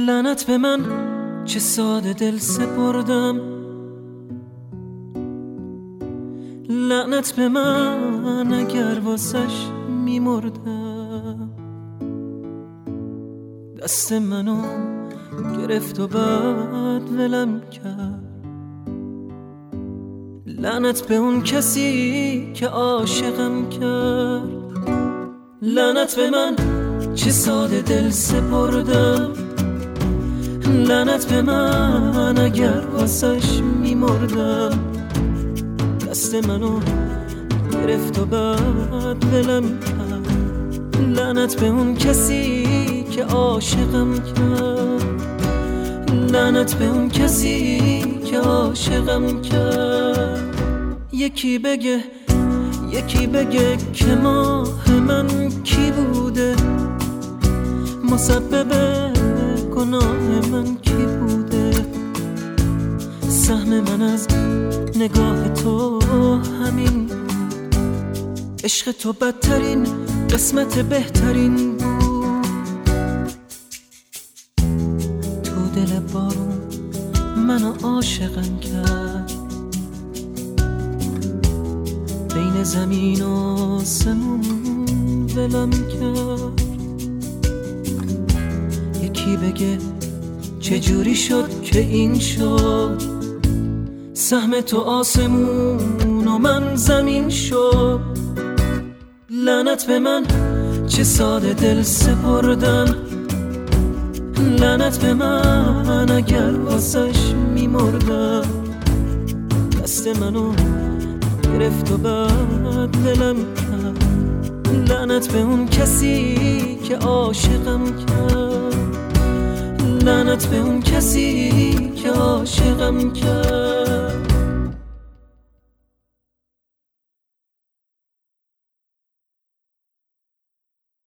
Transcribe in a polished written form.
لعنت به من چه ساده دل سپردم، لعنت به من اگر واسش میمردم. دست منو گرفت و بعد ولم کرد. لعنت به اون کسی که عاشقم کرد. لعنت به من چه ساده دل سپردم، لعنت به من اگر واسش میمردم. دست منو گرفت و بعد ولم کرد. لعنت به اون کسی که عاشقم کرد. لعنت به اون کسی که عاشقم کرد. یکی بگه که ماه من کی بوده، مسبب گناه من کی بوده. سهم من از نگاه تو همین بود، عشق تو بدترین قسمت بهترین بود. تو دل بارون منو عاشقم کرد، بین زمین و آسمون ولم کرد. یکی بگه چجوری شد که این شد، سهم تو آسمون و من زمین شد. لعنت به من چه ساده دل سپردم، لعنت به من اگر واسش میمردم. دست منو گرفت و بعد ولم کرد. لعنت به اون کسی که عاشقم کرد. لعنت به اون کسی که عاشقم کرد.